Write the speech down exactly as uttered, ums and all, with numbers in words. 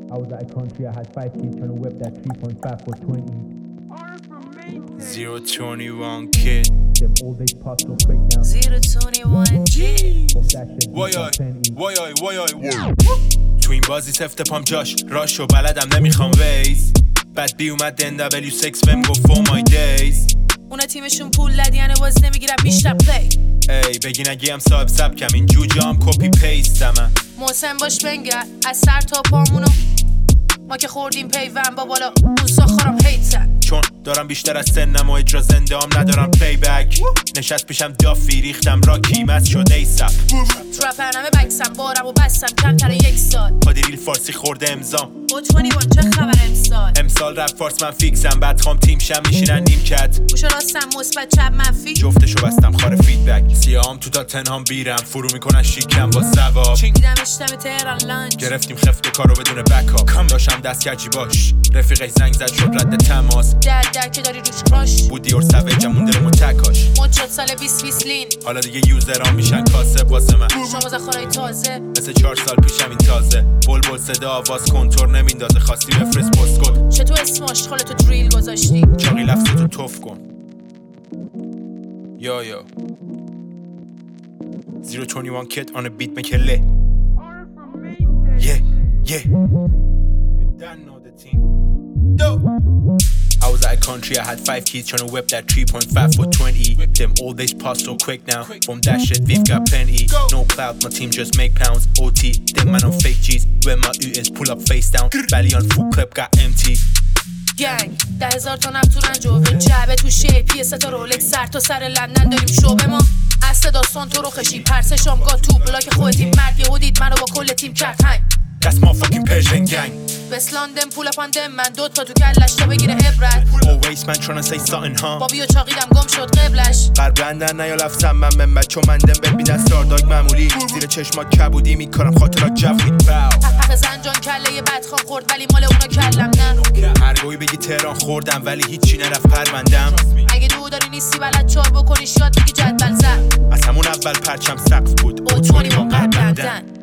I was at a country, I had five kids trying to whip that three point five for twenty. zero twenty-one kid. Them old days pop so quick now. zero twenty-one G. Fuck that shit, وای we آی got plenty. وای آی وای آی تو این بازی سفت پام جاش راشو بلدم نمیخوام ویز بعد بی اومد ان دبلیو سیکس بهم گفت فور مای دیز اونا تیمشون پول لدیانه باز نمیگیرن بیشتر پلی. ای بگین اگه هم صاحب سبکم این جوجه هم کپی پیستم محسن باش بنگر از سر تا پامونو ما که خوردیم پیون با بالا اون ساخارم هیتن چون دارم بیشتر از سنم و اجرا زنده هم ندارم پلی بک نشست پیشم دافی ریختم را کیمت شد ایسپ ترپر نمه بکسم بارم و بستم کمتر یک سال پادی ریل فارسی خورده امضام با بیست و یک چه خبر امسال امسال رپ فارس من فیکسم بعد خام تیم شم میشینن نیم کت گوش راستم مثبت چپ منفی جفتشو بستم خار فیدبک سیاهم تو تا تنهام بیرم فرو میکنن شیکم با ثواب دیدم اشتم تهران لانچ گرفتیم خفت کارو بدون بکاپ داشتم دست کجی باش رفیقش زنگ زد شد رد تماس در در که داری روش کراش بودی اور سویجم مونده رو متکاش مد شد سال بیست بیست لین حالا دیگه یوزران میشن کاسب واسه من شما زخارای تازه مثل چهار سال پیشم این تازه بلبل صدا آواز کنتور نمیندازه خواستی بفرست پست کد چه تو اسم آشغال تو دریل گذاشتی چاقی لفظ تو توف کن یا یا zero twenty-one kid on a beat make it lit yeah yeah you done know the team yo I was at a country, I had five kids trying to whip that three point five for twenty. Them old days pass so quick now. From that shit, we've got plenty. No clout, my team just make pounds. O T, them man on fake G's. When my U Ns pull up face down. Belly on full clip, got empty. گنگ ده هزار تا نفت تو رنجوه جعبه تو شیپی سه تا رولک سر تا سر لندن داریم شعبه ما اصل داستان تو رو خشی پرسه شامگاه تو بلاک خودتی مرد یهو دید منو با کل تیم کرد هنگ That's my fucking Persian gang. بس لندن پول پاندم من دو تا تو کلش تا بگیره عبرت Always man tryna say something huh بابی و چاقیدم گم شد قبلش قلب لندن نیا لفظم من من بچه مندم ببین از دارداگ معمولی زیر چشما کبودی میکارم خاطرات جفوی باو حق زنجان کله بدخوام خورد ولی مال اونا کلم نه هر گوی بگی تهران خوردم ولی هیچی نرفت پروندم اگه دو داری نیستی بلد چار بکنی شاد بگی جدول زد از همون اول پرچم سقف بود او تونی با قلب بندن